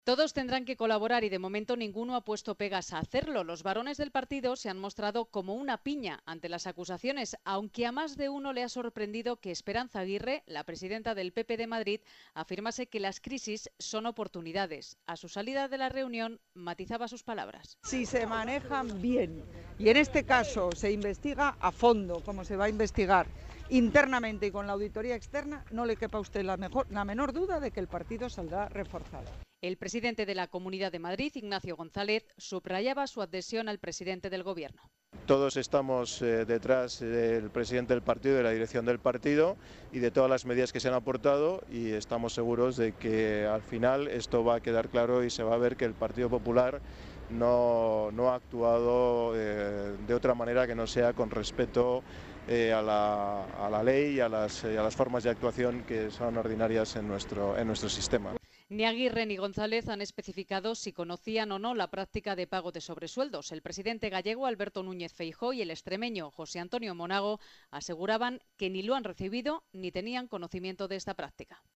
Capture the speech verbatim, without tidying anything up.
Todos tendrán que colaborar y de momento ninguno ha puesto pegas a hacerlo. Los varones del partido se han mostrado como una piña ante las acusaciones, aunque a más de uno le ha sorprendido que Esperanza Aguirre, la presidenta del P P de Madrid, afirmase que las crisis son oportunidades. A su salida de la reunión matizaba sus palabras. Si se manejan bien y en este caso se investiga a fondo, como se va a investigar internamente y con la auditoría externa, no le quepa a usted la, mejor, la menor duda de que el partido saldrá reforzado. El presidente de la Comunidad de Madrid, Ignacio González, subrayaba su adhesión al presidente del Gobierno. Todos estamos eh, detrás del presidente del partido, de la dirección del partido y de todas las medidas que se han aportado, y estamos seguros de que al final esto va a quedar claro y se va a ver que el Partido Popular no, no ha actuado eh, de otra manera que no sea con respeto eh, a, la, a la ley y a las, eh, a las formas de actuación que son ordinarias en nuestro, en nuestro sistema. Ni Aguirre ni González han especificado si conocían o no la práctica de pago de sobresueldos. El presidente gallego Alberto Núñez Feijóo y el extremeño José Antonio Monago aseguraban que ni lo han recibido ni tenían conocimiento de esta práctica.